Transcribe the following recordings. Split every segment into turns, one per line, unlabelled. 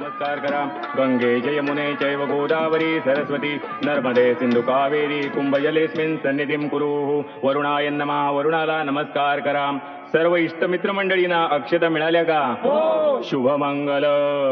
नमस्कार करा। गंगे च यमुने चैव गोदावरी सरस्वती नर्मदे सिंधु कावेरी कुंभजलेस्मिन् सन्निधिं कुरु। वरुणाय नमः, वरुणाला नमस्कार करा। सर्व इष्टमित्र मंडळींना अक्षता मिळाल्या का? शुभमंगल।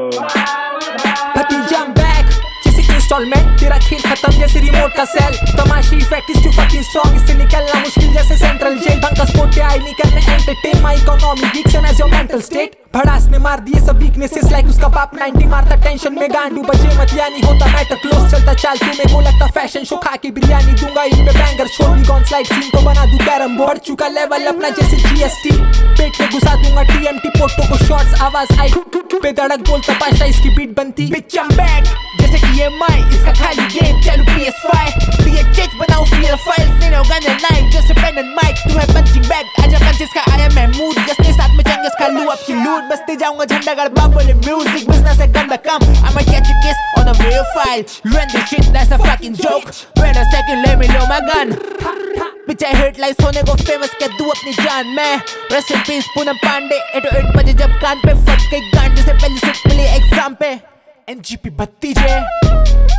इंस्टॉलमेंट तेरा खेल खत्म जैसे रिमोट का सेल। तमाशी effect is too fucking strong, इससे निकलना मुश्किल जैसे सेंट्रल जेल। भंका स्पोर्ट आई नहीं करने entertain, my economy weak same as your mental state. भड़ास ने मार दिए सब वीकनेसेस लाइक उसका बाप 90 मारता टेंशन में गांडू बजे मत यानी होता मैटर क्लोज। चलता चाल तू मेरे को लगता फैशन शो, खा के बिरयानी दूंगा इन पे बैंगर छोड़। वी गॉन स्लाइड सीन को बना दूं कैरम बोर्ड, चुका लेवल अपना जैसे जीएसटी। पेट में घुसा दूंगा टीएमटी पोटो को शॉट्स, आवाज आई पे धड़क बोलता पाशा इसकी बीट बनती। बिच आई एम बैक जैसे कि EMI, इसका खाली गेम चालू PS5। DHH बनाओ फील फाइल्स, नहीं होगा ना night just pen and mike. तू है पंचिंग बैग आजा पंचेस का आया मैं मूड, जिसके साथ में चंगेस खा लूं आपकी लूट। बसते जाऊंगा झंडा गड़बा बोले म्यूजिक बिजनेस है गंदा काम। I might catch a case on a real file, run this shit that's a fucking joke। Wait a second let me load my gun, bitch I hurt like सोने को फेमस क्या दूं अपनी जान में। Rest in peace Poonam Pandey, 8 बजे जब कान पे फट गई गांड से पहली सिट मिली एग्जाम पे। NGP 32